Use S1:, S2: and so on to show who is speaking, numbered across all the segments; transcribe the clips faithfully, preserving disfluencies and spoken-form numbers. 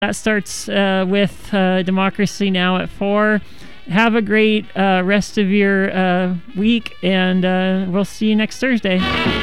S1: That starts uh, with uh, Democracy Now! At four. Have a great uh, rest of your uh, week, and uh, we'll see you next Thursday.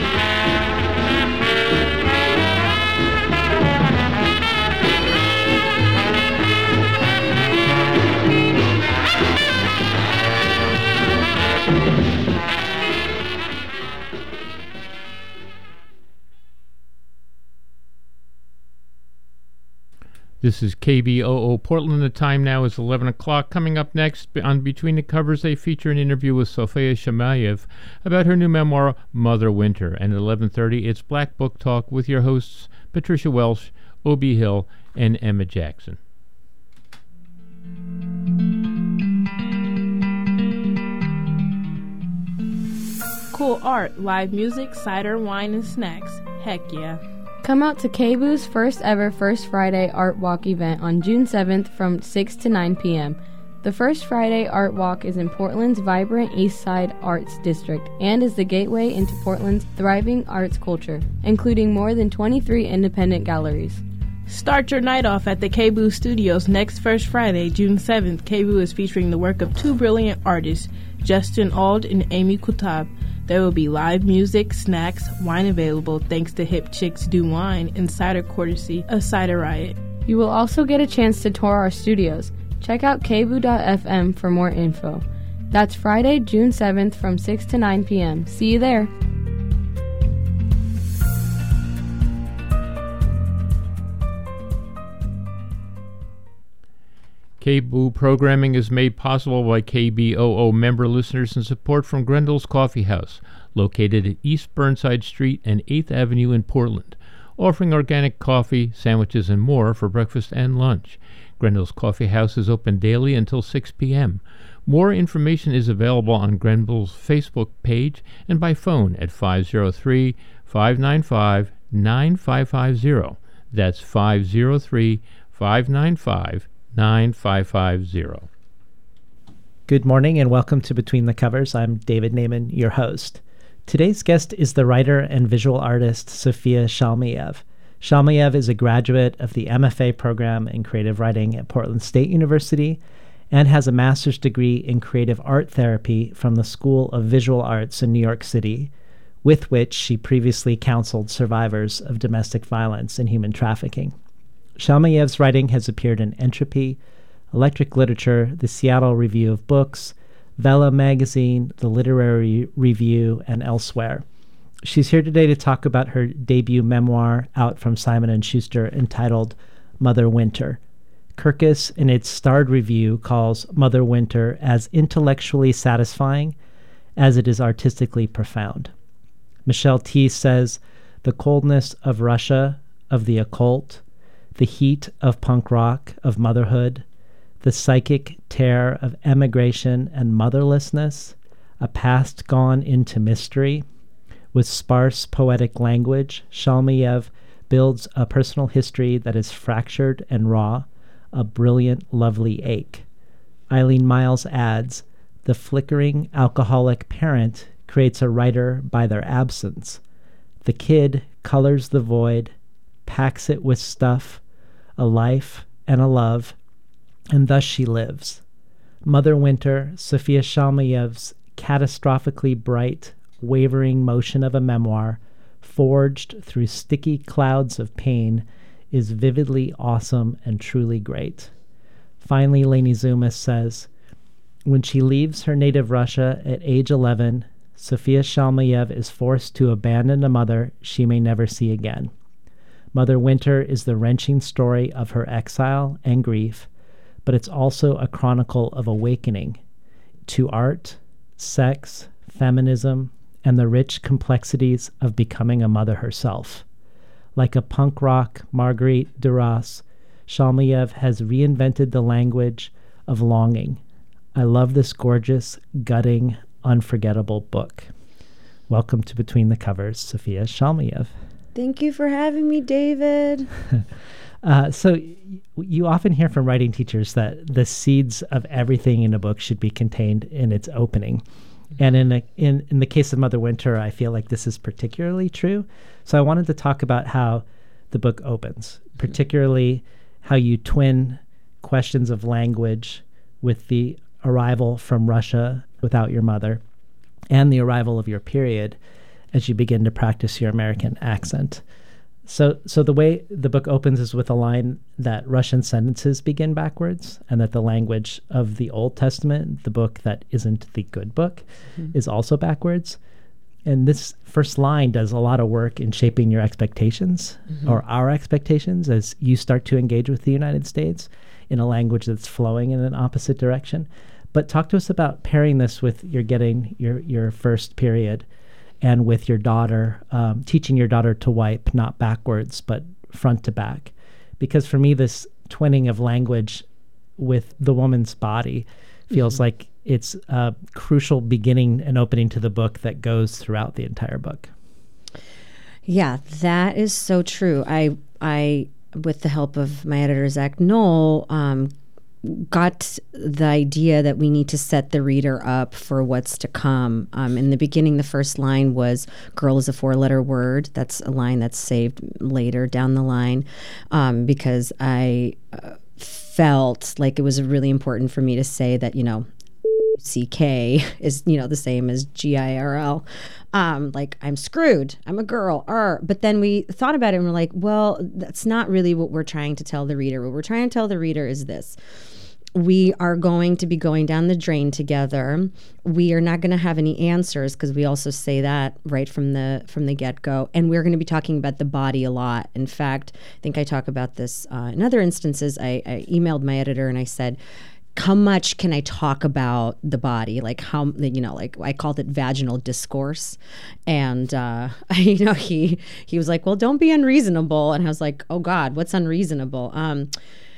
S2: This is K B O O Portland. The time now is eleven o'clock. Coming up next on Between the Covers, they feature an interview with Sofia Shamayev about her new memoir, Mother Winter. And at eleven thirty, it's Black Book Talk with your hosts, Patricia Welsh, Obie Hill, and Emma Jackson.
S3: Cool art, live music, cider, wine, and snacks. Heck yeah.
S4: Come out to K B Oo's first ever First Friday Art Walk event on June seventh from six to nine p.m. The First Friday Art Walk is in Portland's vibrant East Side Arts District and is the gateway into Portland's thriving arts culture, including more than twenty-three independent galleries.
S3: Start your night off at the K B O Studios next First Friday, June seventh. K B O is featuring the work of two brilliant artists, Justin Auld and Amy Kutab. There will be live music, snacks, wine available thanks to Hip Chicks Do Wine, and cider courtesy of Cider Riot.
S4: You will also get a chance to tour our studios. Check out K B O dot F M for more info. That's Friday, June seventh from six to nine p.m. See you there.
S2: K B O programming is made possible by K B O O member listeners and support from Grendel's Coffee House, located at East Burnside Street and eighth Avenue in Portland, offering organic coffee, sandwiches, and more for breakfast and lunch. Grendel's Coffee House is open daily until six p.m. More information is available on Grendel's Facebook page and by phone at five oh three, five nine five, nine five five zero. That's five oh three, five nine five, nine five five zero.
S5: Good morning and welcome to Between the Covers. I'm David Naiman, your host. Today's guest is the writer and visual artist Sofia Shalmayev. Shalmayev is a graduate of the M F A program in creative writing at Portland State University and has a master's degree in creative art therapy from the School of Visual Arts in New York City, with which she previously counseled survivors of domestic violence and human trafficking. Shalmayev's writing has appeared in Entropy, Electric Literature, the Seattle Review of Books, Vela Magazine, the Literary Review, and elsewhere. She's here today to talk about her debut memoir out from Simon and Schuster entitled Mother Winter. Kirkus, in its starred review, calls Mother Winter as intellectually satisfying as it is artistically profound. Michelle T. says, the coldness of Russia, of the occult, the heat of punk rock, of motherhood, the psychic tear of emigration and motherlessness, a past gone into mystery. With sparse poetic language, Shalmayev builds a personal history that is fractured and raw, a brilliant, lovely ache. Eileen Miles adds, the flickering alcoholic parent creates a writer by their absence. The kid colors the void, packs it with stuff, a life and a love, and thus she lives. Mother Winter, Sofia Shalmayev's catastrophically bright, wavering motion of a memoir, forged through sticky clouds of pain, is vividly awesome and truly great. Finally, Lainey Zumas says, when she leaves her native Russia at age eleven, Sofia Shalmayev is forced to abandon a mother she may never see again. Mother Winter is the wrenching story of her exile and grief, but it's also a chronicle of awakening to art, sex, feminism, and the rich complexities of becoming a mother herself. Like a punk rock Marguerite Duras, Shalmayev has reinvented the language of longing. I love this gorgeous, gutting, unforgettable book. Welcome to Between the Covers, Sofia Shalmayev.
S6: Thank you for having me, David.
S5: uh, so y- you often hear from writing teachers that the seeds of everything in a book should be contained in its opening. And in, a, in in the case of Mother Winter, I feel like this is particularly true. So I wanted to talk about how the book opens, particularly how you twin questions of language with the arrival from Russia without your mother and the arrival of your period as you begin to practice your American accent. So so the way the book opens is with a line that Russian sentences begin backwards, and that the language of the Old Testament, the book that isn't the good book, mm-hmm. is also backwards. And this first line does a lot of work in shaping your expectations, mm-hmm. or our expectations, as you start to engage with the United States in a language that's flowing in an opposite direction. But talk to us about pairing this with your getting your, your first period, and with your daughter, um, teaching your daughter to wipe, not backwards, but front to back. Because for me, this twinning of language with the woman's body feels mm-hmm. like it's a crucial beginning and opening to the book that goes throughout the entire book.
S7: Yeah, that is so true. I, I, with the help of my editor, Zach Knoll, um, got the idea that we need to set the reader up for what's to come. Um, in the beginning, the first line was "girl" is a four-letter word. That's a line that's saved later down the line, um, because I uh, felt like it was really important for me to say that, you know, C K is, you know, the same as G I R L. Um, like, I'm screwed. I'm a girl. Arr. But then we thought about it and we're like, well, that's not really what we're trying to tell the reader. What we're trying to tell the reader is this. We are going to be going down the drain together. We are not going to have any answers, because we also say that right from the from the get-go. And we're going to be talking about the body a lot. In fact, I think I talk about this uh, in other instances. I, I emailed my editor and I said, how much can I talk about the body? Like how, you know, like I called it vaginal discourse. And, uh, you know, he, he was like, well, don't be unreasonable. And I was like, oh God, what's unreasonable? Um,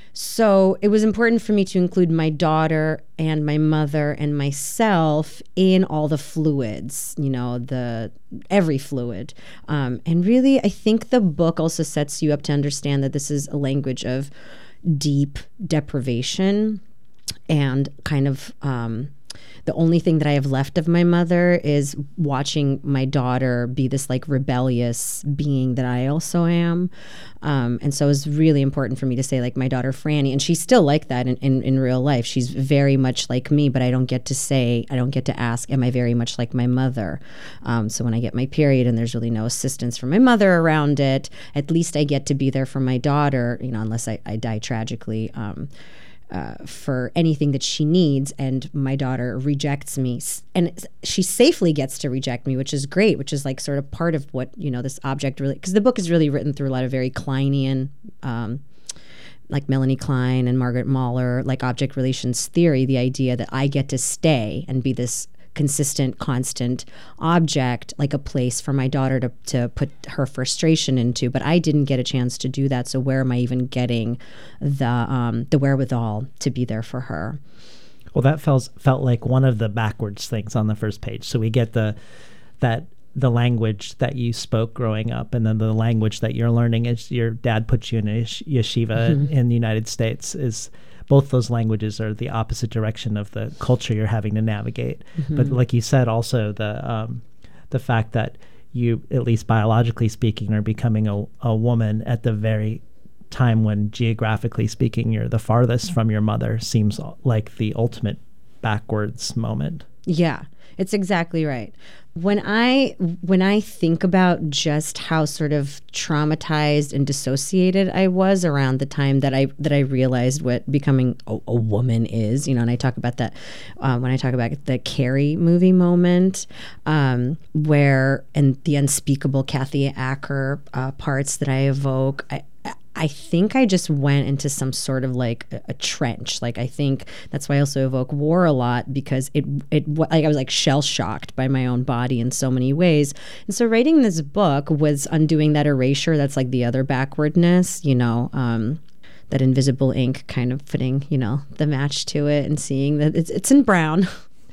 S7: so it was important for me to include my daughter and my mother and myself in all the fluids, you know, the, every fluid. Um, and really, I think the book also sets you up to understand that this is a language of deep deprivation. And kind of um, the only thing that I have left of my mother is watching my daughter be this like rebellious being that I also am. Um, and so it was really important for me to say like my daughter Franny, and she's still like that in, in, in real life. She's very much like me, but I don't get to say, I don't get to ask, am I very much like my mother? Um, so when I get my period and there's really no assistance from my mother around it, at least I get to be there for my daughter, you know, unless I, I die tragically. Um, Uh, for anything that she needs, and my daughter rejects me, and she safely gets to reject me, which is great, which is like sort of part of what, you know, this object really, because the book is really written through a lot of very Kleinian, um, like Melanie Klein and Margaret Mahler, like object relations theory, the idea that I get to stay and be this consistent, constant object, like a place for my daughter to, to put her frustration into. But I didn't get a chance to do that. So where am I even getting the um, the wherewithal to be there for her?
S5: Well, that felt felt like one of the backwards things on the first page. So we get the that the language that you spoke growing up, and then the language that you're learning as your dad puts you in a yeshiva mm-hmm. in the United States is. Both those languages are the opposite direction of the culture you're having to navigate. Mm-hmm. But like you said, also the um, the fact that you, at least biologically speaking, are becoming a, a woman at the very time when geographically speaking you're the farthest mm-hmm. from your mother seems like the ultimate backwards moment.
S7: Yeah, it's exactly right. When I when I think about just how sort of traumatized and dissociated I was around the time that I that I realized what becoming a, a woman is, you know, and I talk about that uh, when I talk about the Carrie movie moment, um, where and the unspeakable Kathy Acker uh, parts that I evoke. I, I think I just went into some sort of like a, a trench. Like I think that's why I also evoke war a lot, because it it like I was like shell shocked by my own body in so many ways. And so writing this book was undoing that erasure. That's like the other backwardness, you know, um, that invisible ink kind of putting, you know, the match to it and seeing that it's it's in brown.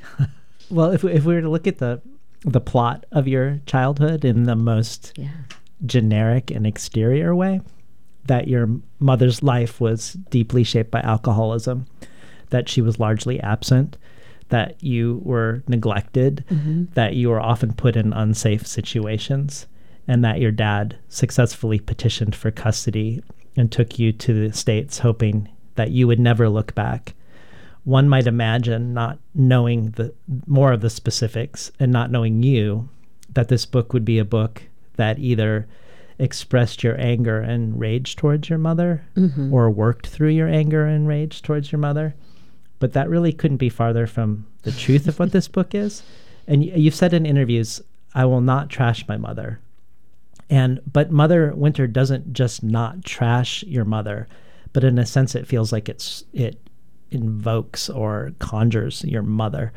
S5: Well, if if we were to look at the the plot of your childhood in the most yeah. generic and exterior way, that your mother's life was deeply shaped by alcoholism, that she was largely absent, that you were neglected, mm-hmm. that you were often put in unsafe situations, and that your dad successfully petitioned for custody and took you to the States hoping that you would never look back. One might imagine, not knowing the more of the specifics and not knowing you, that this book would be a book that either expressed your anger and rage towards your mother, mm-hmm. or worked through your anger and rage towards your mother. But that really couldn't be farther from the truth of what this book is. And y- you've said in interviews, I will not trash my mother. And but Mother Winter doesn't just not trash your mother, but in a sense it feels like it's it invokes or conjures your mother.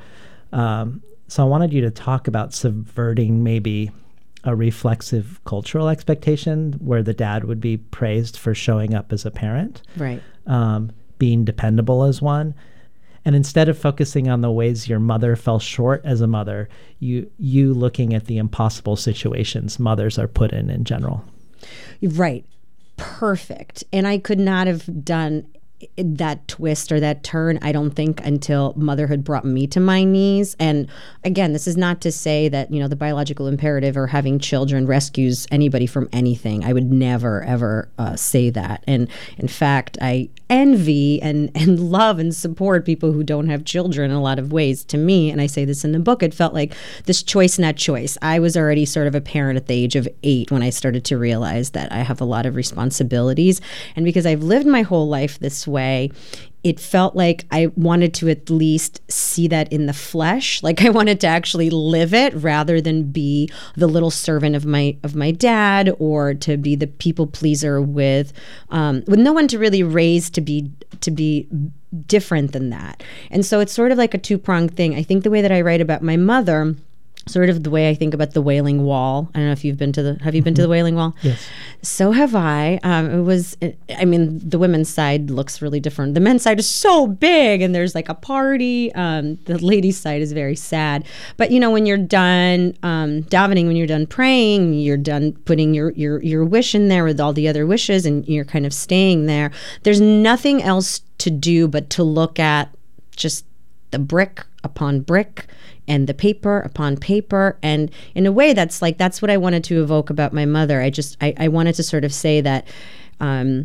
S5: Um, so I wanted you to talk about subverting maybe a reflexive cultural expectation where the dad would be praised for showing up as a parent,
S7: right?
S5: Um, being dependable as one. And instead of focusing on the ways your mother fell short as a mother, you you looking at the impossible situations mothers are put in in general.
S7: Right. Perfect. And I could not have done that twist or that turn, I don't think, until motherhood brought me to my knees. And again, this is not to say that, you know, the biological imperative or having children rescues anybody from anything. I would never, ever uh, say that. And in fact, I envy and, and love and support people who don't have children in a lot of ways. To me, and I say this in the book, it felt like this choice, not choice. I was already sort of a parent at the age of eight when I started to realize that I have a lot of responsibilities. And because I've lived my whole life this way, it felt like I wanted to at least see that in the flesh. Like I wanted to actually live it rather than be the little servant of my of my dad, or to be the people pleaser with um, with no one to really raise to be to be different than that. And so it's sort of like a two-pronged thing. I think the way that I write about my mother, sort of the way I think about the Wailing Wall. I don't know if you've been to the, have you been mm-hmm. to the Wailing Wall?
S5: Yes.
S7: So have I. Um, it was, I mean, the women's side looks really different. The men's side is so big and there's like a party. Um, the ladies' side is very sad. But, you know, when you're done um, davening, when you're done praying, you're done putting your, your, your wish in there with all the other wishes and you're kind of staying there. There's nothing else to do but to look at just the brick upon brick and the paper upon paper. And in a way, that's like, that's what I wanted to evoke about my mother. I just, I, I wanted to sort of say that um,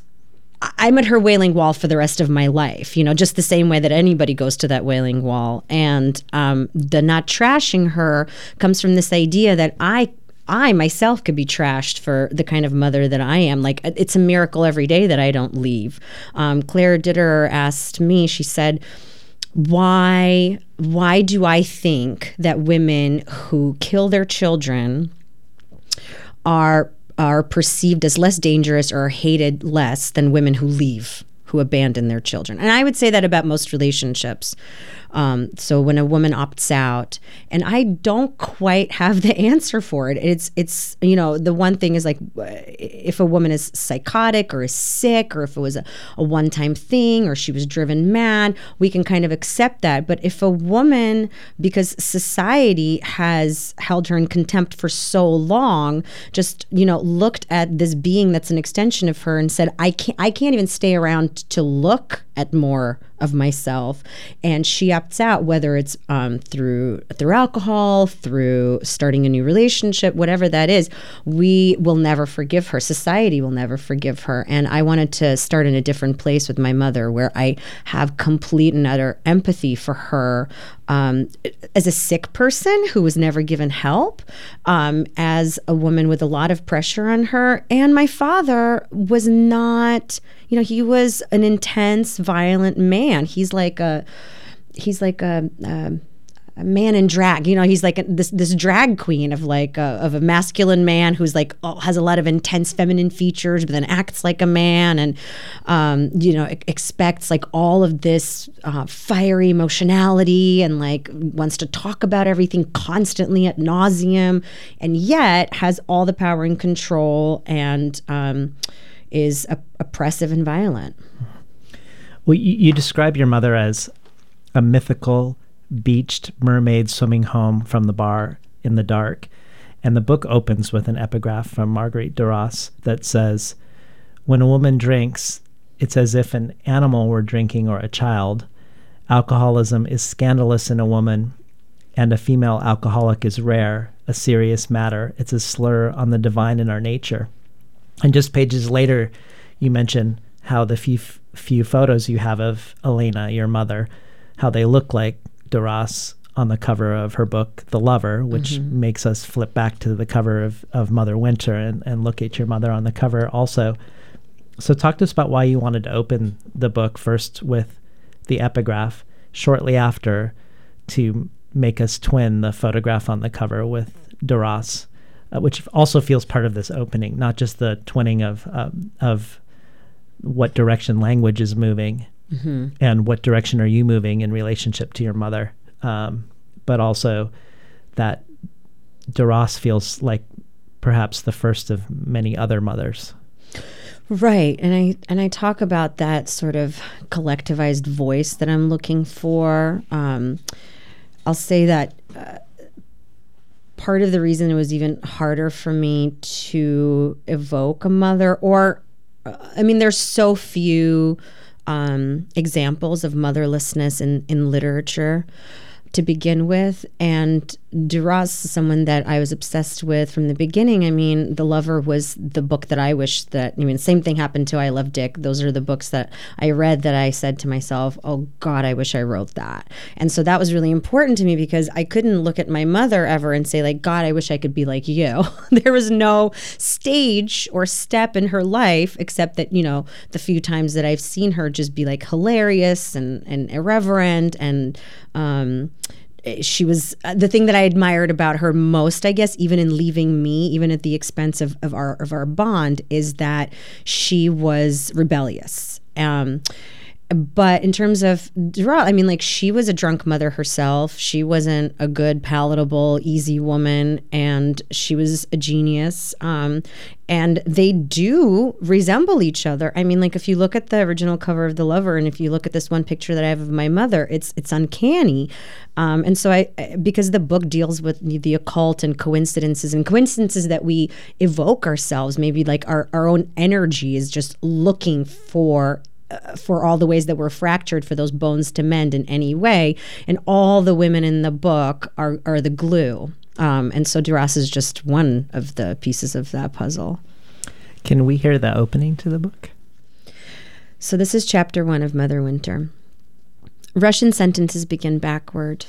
S7: I'm at her Wailing Wall for the rest of my life, you know, just the same way that anybody goes to that Wailing Wall. And um, the not trashing her comes from this idea that I I myself could be trashed for the kind of mother that I am. Like, it's a miracle every day that I don't leave. Um, Claire Ditter asked me, she said, why why do I think that women who kill their children are are perceived as less dangerous or hated less than women who leave, who abandon their children? And I would say that about most relationships. Um, so when a woman opts out, and I don't quite have the answer for it. It's, it's you know, the one thing is like, if a woman is psychotic or is sick, or if it was a, a one-time thing, or she was driven mad, we can kind of accept that. But if a woman, because society has held her in contempt for so long, just, you know, looked at this being that's an extension of her and said, I can't, I can't even stay around to look at more of myself, and she opts out, whether it's um, through through alcohol, through starting a new relationship, whatever that is, we will never forgive her. Society will never forgive her. And I wanted to start in a different place with my mother, where I have complete and utter empathy for her um, as a sick person who was never given help, um, as a woman with a lot of pressure on her. And my father was not, you know, he was an intense, violent man. He's like a, he's like a, a, a man in drag. You know, he's like a, this this drag queen of like a, of a masculine man who's like oh, has a lot of intense feminine features, but then acts like a man, and um, you know, expects like all of this uh, fiery emotionality, and like wants to talk about everything constantly ad nauseum, and yet has all the power and control, and um, is op- oppressive and violent.
S5: Well, you, you describe your mother as a mythical, beached mermaid swimming home from the bar in the dark. And the book opens with an epigraph from Marguerite Duras that says, when a woman drinks, it's as if an animal were drinking or a child. Alcoholism is scandalous in a woman, and a female alcoholic is rare, a serious matter. It's a slur on the divine in our nature. And just pages later, you mention how the few few photos you have of Elena, your mother, how they look like Duras on the cover of her book, The Lover, which mm-hmm. makes us flip back to the cover of, of Mother Winter and, and look at your mother on the cover also. So talk to us about why you wanted to open the book first with the epigraph, shortly after to make us twin the photograph on the cover with Duras, uh, which also feels part of this opening, not just the twinning of um, of what direction language is moving mm-hmm. and what direction are you moving in relationship to your mother, um, but also that Duras feels like perhaps the first of many other mothers.
S7: Right. And I and I talk about that sort of collectivized voice that I'm looking for. Um, I'll say that uh, part of the reason it was even harder for me to evoke a mother, or, uh, I mean, there's so few um, examples of motherlessness in, in literature to begin with. And Duras is someone that I was obsessed with from the beginning. I mean, The Lover was the book that I wish that, I mean, same thing happened to I Love Dick. Those are the books that I read that I said to myself, oh God, I wish I wrote that. And so that was really important to me because I couldn't look at my mother ever and say like, God, I wish I could be like you. There was no stage or step in her life except that, you know, the few times that I've seen her just be like hilarious and, and irreverent and, um, she was uh, the thing that I admired about her most, I guess, even in leaving me, even at the expense of, of our of our bond, is that she was rebellious. Um, but in terms of Duras, I mean, like she was a drunk mother herself. She wasn't a good, palatable, easy woman, and she was a genius. Um, and they do resemble each other. I mean, like if you look at the original cover of The Lover, and if you look at this one picture that I have of my mother, it's it's uncanny. Um, and so I, because the book deals with the occult and coincidences and coincidences that we evoke ourselves, maybe like our, our own energy is just looking for Uh, for all the ways that we're fractured, for those bones to mend in any way. And all the women in the book are, are the glue. Um, and so Duras is just one of the pieces of that puzzle.
S5: Can we hear the opening to the book?
S7: So this is chapter one of Mother Winter. Russian sentences begin backward.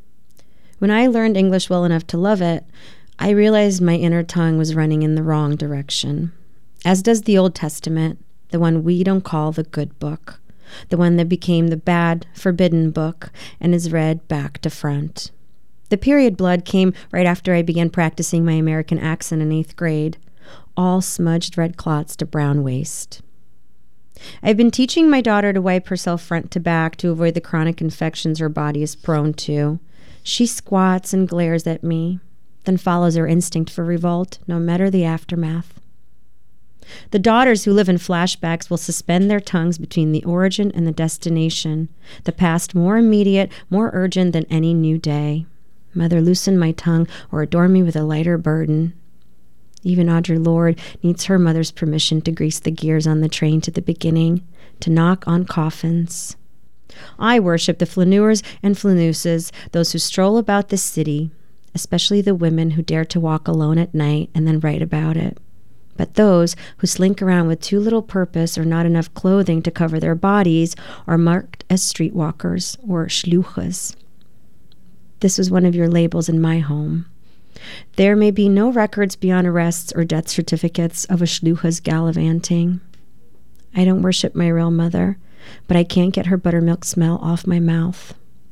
S7: When I learned English well enough to love it, I realized my inner tongue was running in the wrong direction, as does the Old Testament, the one we don't call the good book, the one that became the bad, forbidden book and is read back to front. The period blood came right after I began practicing my American accent in eighth grade, all smudged red clots to brown waist. I've been teaching my daughter to wipe herself front to back to avoid the chronic infections her body is prone to. She squats and glares at me, then follows her instinct for revolt, no matter the aftermath. The daughters who live in flashbacks will suspend their tongues between the origin and the destination, the past more immediate, more urgent than any new day. Mother, loosen my tongue or adorn me with a lighter burden. Even Audre Lorde needs her mother's permission to grease the gears on the train to the beginning, to knock on coffins. I worship the flaneurs and flaneuses, those who stroll about the city, especially the women who dare to walk alone at night and then write about it. But those who slink around with too little purpose or not enough clothing to cover their bodies are marked as streetwalkers or shluchas. This was one of your labels in my home. There may be no records beyond arrests or death certificates of a shlucha's gallivanting. I don't worship my real mother, but I can't get her buttermilk smell off my mouth.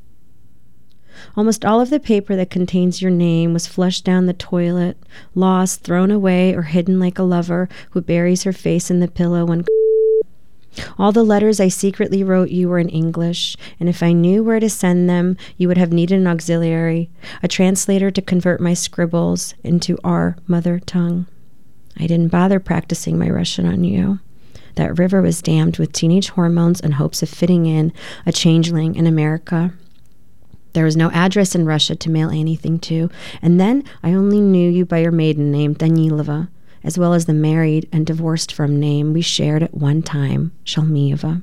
S7: Almost all of the paper that contains your name was flushed down the toilet, lost, thrown away, or hidden like a lover who buries her face in the pillow when... All the letters I secretly wrote you were in English, and if I knew where to send them, you would have needed an auxiliary, a translator to convert my scribbles into our mother tongue. I didn't bother practicing my Russian on you. That river was dammed with teenage hormones and hopes of fitting in, a changeling in America. There was no address in Russia to mail anything to, and then I only knew you by your maiden name, Danilova, as well as the married and divorced from name we shared at one time, Shalmieva.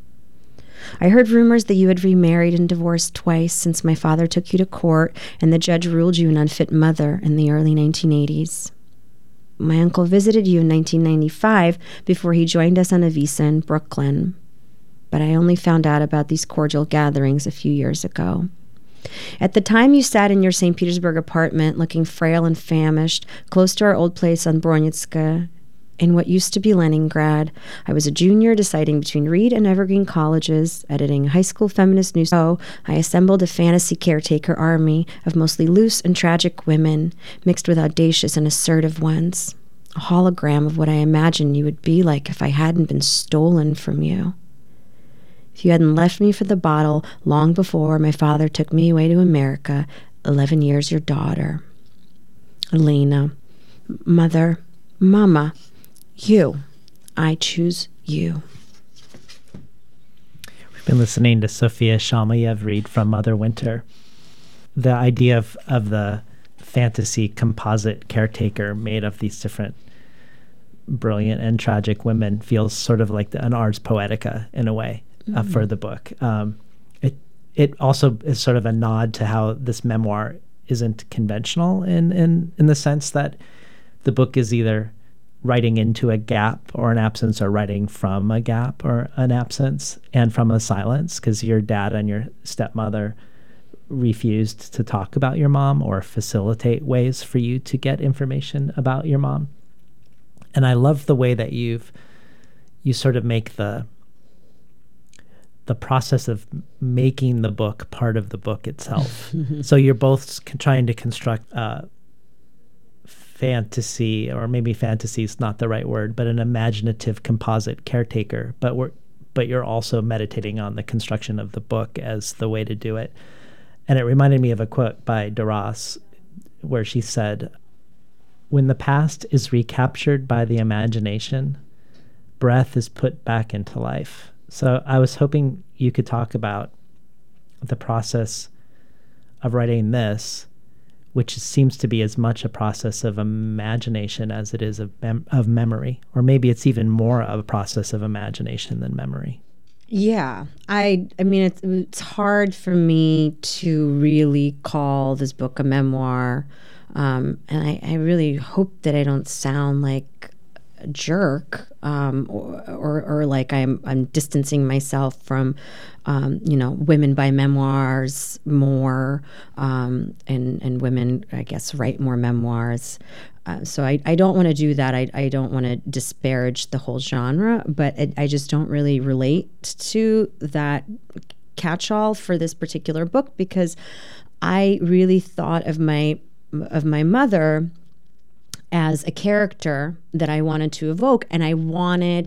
S7: I heard rumors that you had remarried and divorced twice since my father took you to court and the judge ruled you an unfit mother in the early nineteen eighties. My uncle visited you in nineteen ninety-five before he joined us on a visa in Brooklyn. But I only found out about these cordial gatherings a few years ago. At the time, you sat in your Saint Petersburg apartment looking frail and famished, close to our old place on Bronitska, in what used to be Leningrad. I was a junior deciding between Reed and Evergreen colleges, editing high school feminist news. So I assembled a fantasy caretaker army of mostly loose and tragic women, mixed with audacious and assertive ones. A hologram of what I imagined you would be like if I hadn't been stolen from you. If you hadn't left me for the bottle long before my father took me away to America, eleven years your daughter. Elena, mother, mama, you. I choose you.
S5: We've been listening to Sofia Shalmayev read from Mother Winter. The idea of, of the fantasy composite caretaker made of these different brilliant and tragic women feels sort of like the, an ars poetica in a way mm-hmm. uh, for the book. Um, it it also is sort of a nod to how this memoir isn't conventional in, in, in the sense that the book is either writing into a gap or an absence, or writing from a gap or an absence, and from a silence, because your dad and your stepmother refused to talk about your mom or facilitate ways for you to get information about your mom. And I love the way that you've you sort of make the the process of making the book part of the book itself. So you're both trying to construct a fantasy, or maybe fantasy is not the right word, but an imaginative composite caretaker. But we're but you're also meditating on the construction of the book as the way to do it. And it reminded me of a quote by Duras where she said, "When the past is recaptured by the imagination, breath is put back into life." So I was hoping you could talk about the process of writing this, which seems to be as much a process of imagination as it is of, mem- of memory. Or maybe it's even more of a process of imagination than memory.
S7: Yeah, I I mean, it's, it's hard for me to really call this book a memoir. Um, and I, I really hope that I don't sound like a jerk, um, or, or or like I'm I'm distancing myself from, um, you know, women buy memoirs more, um, and and women, I guess, write more memoirs. Uh, so I, I don't want to do that. I, I don't want to disparage the whole genre, but it, I just don't really relate to that catch-all for this particular book, because I really thought of my of my mother as a character that I wanted to evoke, and I wanted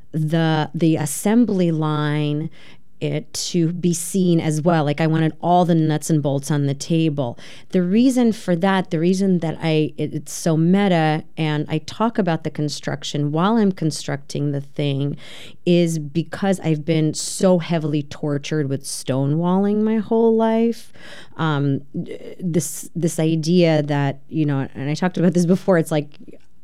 S7: the the assembly line it to be seen as well. Like, I wanted all the nuts and bolts on the table. The reason for that, the reason that I it, it's so meta, and I talk about the construction while I'm constructing the thing, is because I've been so heavily tortured with stonewalling my whole life. Um, this this idea that, you know, and I talked about this before, it's like,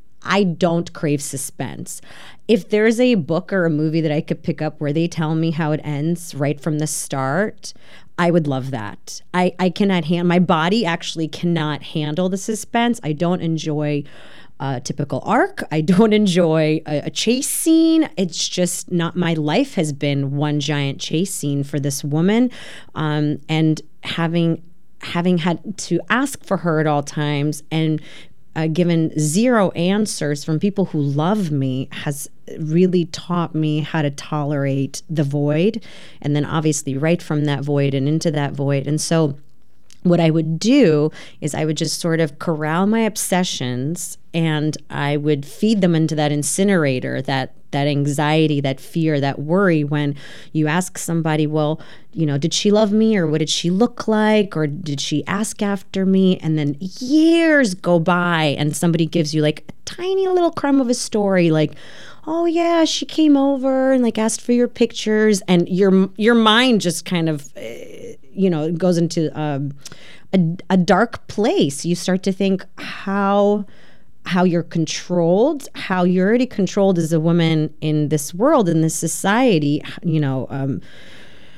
S7: I don't crave suspense. If there's a book or a movie that I could pick up where they tell me how it ends right from the start, I would love that. I, I cannot handle, my body actually cannot handle the suspense. I don't enjoy a typical arc. I don't enjoy a, a chase scene. It's just not, my life has been one giant chase scene for this woman. Um, and having having had to ask for her at all times, and Uh, given zero answers from people who love me, has really taught me how to tolerate the void, and then obviously write from that void and into that void. And so what I would do is I would just sort of corral my obsessions, and I would feed them into that incinerator, that that anxiety, that fear, that worry. When you ask somebody, well, you know, did she love me, or what did she look like, or did she ask after me? And then years go by and somebody gives you like a tiny little crumb of a story, like, oh yeah, she came over and like asked for your pictures, and your your mind just kind of, you know, goes into um, a, a dark place. You start to think how how you're controlled, how you're already controlled as a woman in this world, in this society. You know, um,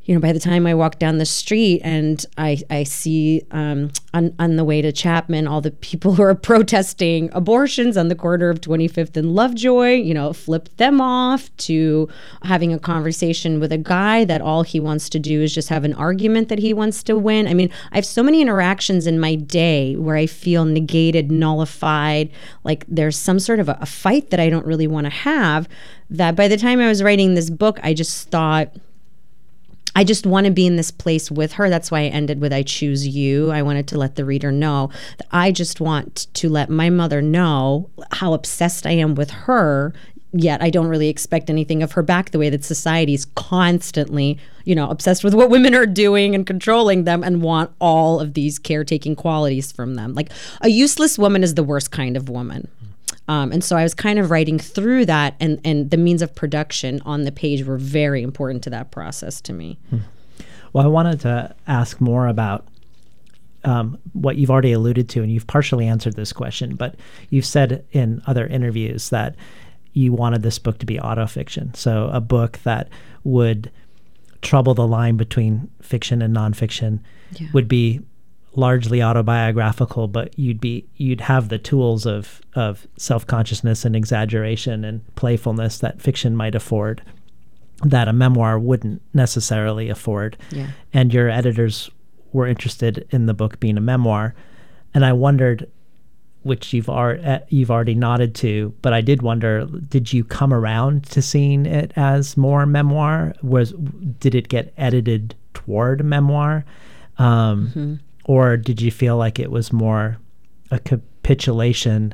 S7: you know, by the time I walk down the street and I, I see um, on, on the way to Chapman, all the people who are protesting abortions on the corner of twenty-fifth and Lovejoy, you know, flipped them off, to having a conversation with a guy that all he wants to do is just have an argument that he wants to win. I mean, I have so many interactions in my day where I feel negated, nullified, like there's some sort of a, a fight that I don't really want to have, that by the time I was writing this book, I just thought, I just want to be in this place with her. That's why I ended with I choose you. I wanted to let the reader know that I just want to let my mother know how obsessed I am with her, yet I don't really expect anything of her back, the way that society is constantly, you know, obsessed with what women are doing and controlling them and want all of these caretaking qualities from them. Like, a useless woman is the worst kind of woman. Um, and so I was kind of writing through that, and, and the means of production on the page were very important to that process to me.
S5: Hmm. Well, I wanted to ask more about um, what you've already alluded to, and you've partially answered this question, but you've said in other interviews that you wanted this book to be autofiction, so a book that would trouble the line between fiction and nonfiction, yeah. would be largely autobiographical, but you'd be you'd have the tools of of self-consciousness and exaggeration and playfulness that fiction might afford, that a memoir wouldn't necessarily afford.
S7: Yeah.
S5: And your editors were interested in the book being a memoir, and I wondered, which you've ar- you've already nodded to, but I did wonder, did you come around to seeing it as more memoir? Was did it get edited toward memoir? Um, mm-hmm. Or did you feel like it was more a capitulation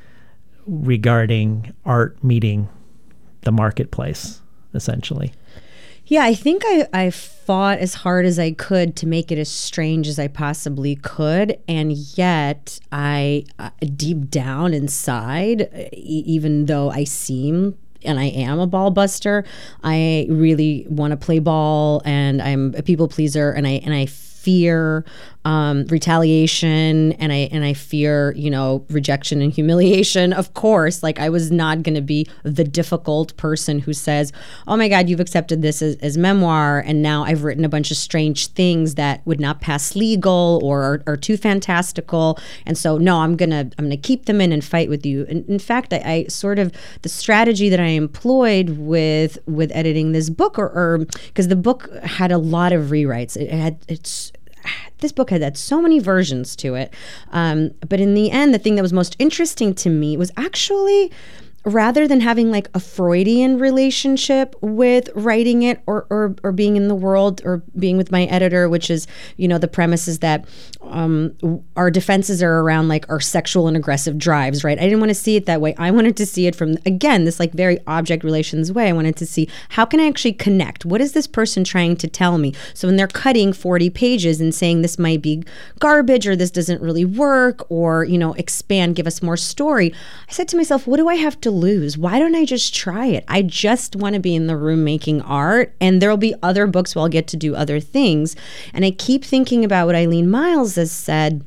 S5: regarding art meeting the marketplace, essentially?
S7: Yeah, I think I, I fought as hard as I could to make it as strange as I possibly could. And yet, I uh, deep down inside, e- even though I seem and I am a ball buster, I really want to play ball, and I'm a people pleaser, and I and I fear um, retaliation, and I and I fear, you know, rejection and humiliation. Of course, like, I was not going to be the difficult person who says, "Oh my God, you've accepted this as, as memoir, and now I've written a bunch of strange things that would not pass legal or are, are too fantastical, and so no, I'm gonna I'm gonna keep them in and fight with you." And in fact, I, I sort of the strategy that I employed with with editing this book, or because the book had a lot of rewrites, it had it's. This book had, had so many versions to it. Um, but in the end, the thing that was most interesting to me was actually, rather than having like a Freudian relationship with writing it or, or or being in the world or being with my editor, which is, you know, the premise is that um, our defenses are around like our sexual and aggressive drives, right? I didn't want to see it that way. I wanted to see it from, again, this like very object relations way. I wanted to see, how can I actually connect? What is this person trying to tell me? So when they're cutting forty pages and saying this might be garbage, or this doesn't really work, or, you know, expand, give us more story, I said to myself, what do I have to lose? Why don't I just try it? I just want to be in the room making art, and there'll be other books where I'll get to do other things. And I keep thinking about what Eileen Myles has said,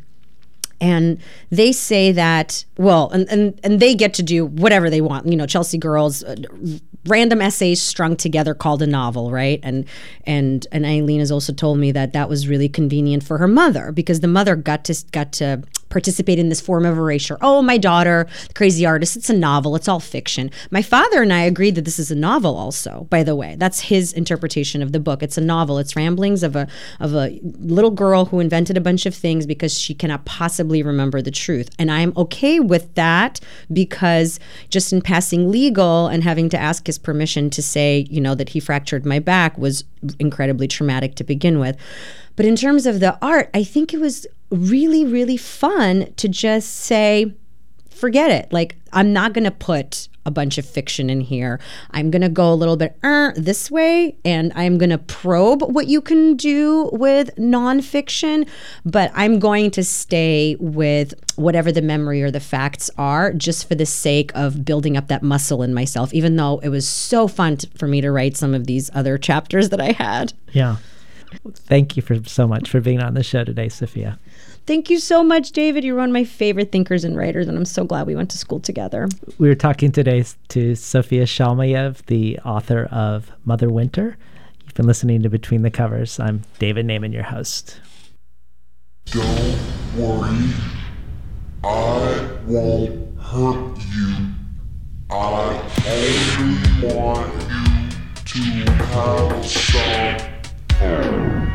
S7: and they say that, well, and, and, and they get to do whatever they want. You know, Chelsea Girls, uh, random essays strung together called a novel, right? And and and Eileen has also told me that that was really convenient for her mother, because the mother got to got to participate in this form of erasure. Oh, my daughter, the crazy artist, it's a novel, it's all fiction. My father and I agreed that this is a novel also, by the way. That's his interpretation of the book. It's a novel. It's ramblings of a of a little girl who invented a bunch of things because she cannot possibly remember the truth. And I'm okay with that, because just in passing legal and having to ask his permission to say, you know, that he fractured my back was incredibly traumatic to begin with. But in terms of the art, I think it was really, really fun to just say, forget it. Like, I'm not going to put a bunch of fiction in here. I'm going to go a little bit er, this way, and I'm going to probe what you can do with nonfiction, but I'm going to stay with whatever the memory or the facts are, just for the sake of building up that muscle in myself, even though it was so fun to, for me to write some of these other chapters that I had.
S5: Yeah. Thank you for so much for being on the show today, Sophia.
S7: Thank you so much, David. You're one of my favorite thinkers and writers, and I'm so glad we went to school together.
S5: We were talking today to Sophia Shalmayev, the author of Mother Winter, You've been listening to Between the Covers. I'm David Naiman, your host.
S8: Don't worry. I won't hurt you. I only want you to have some fun.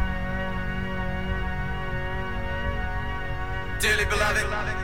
S9: Dearly beloved.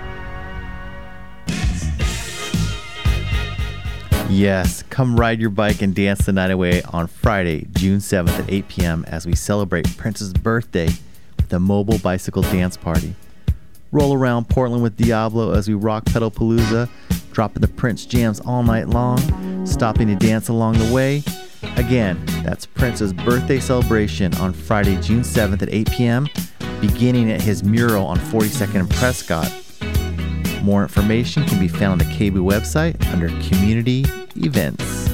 S10: Yes, come ride your bike and dance the night away on Friday, June seventh at eight p.m. as we celebrate Prince's birthday with a mobile bicycle dance party. Roll around Portland with Diablo as we rock Pedal Palooza, dropping the Prince jams all night long, stopping to dance along the way. Again, that's Prince's birthday celebration on Friday, June seventh at eight p.m., beginning at his mural on forty-second and Prescott. More information can be found on the K B O O website under Community Events.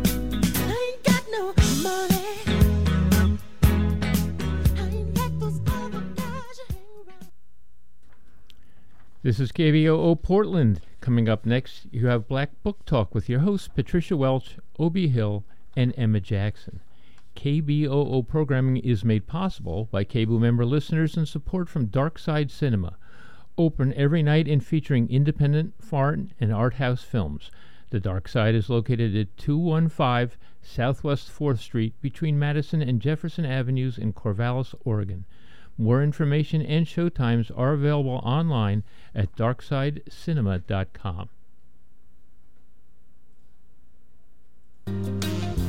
S2: This is K B O O Portland. Coming up next, you have Black Book Talk with your hosts Patricia Welch, Obie Hill, and Emma Jackson. K B O O programming is made possible by K B O O member listeners and support from Dark Side Cinema. Open every night and featuring independent, foreign, and art house films. The Dark Side is located at two one five Southwest fourth Street between Madison and Jefferson Avenues in Corvallis, Oregon. More information and showtimes are available online at dark side cinema dot com.